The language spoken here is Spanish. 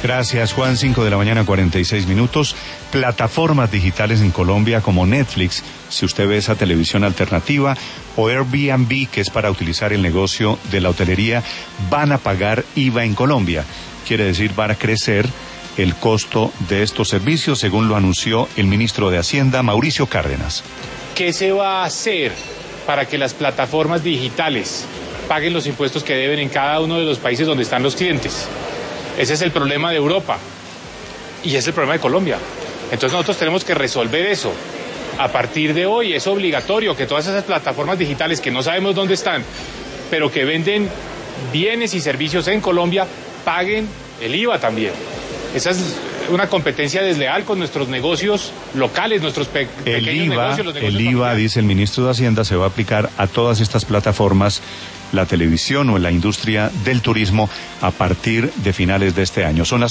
Gracias, Juan. 5:46 a.m. Plataformas digitales en Colombia como Netflix, si usted ve esa televisión alternativa, o Airbnb, que es para utilizar el negocio de la hotelería, van a pagar IVA en Colombia. Quiere decir, van a crecer el costo de estos servicios, según lo anunció el ministro de Hacienda, Mauricio Cárdenas. ¿Qué se va a hacer para que las plataformas digitales paguen los impuestos que deben en cada uno de los países donde están los clientes? Ese es el problema de Europa y es el problema de Colombia. Entonces nosotros tenemos que resolver eso. A partir de hoy es obligatorio que todas esas plataformas digitales que no sabemos dónde están, pero que venden bienes y servicios en Colombia, paguen el IVA también. Esa es una competencia desleal con nuestros negocios locales, nuestros pequeños negocios. Los negocios el IVA, dice el ministro de Hacienda, se va a aplicar a todas estas plataformas, la televisión o la industria del turismo, a partir de finales de este año. Son las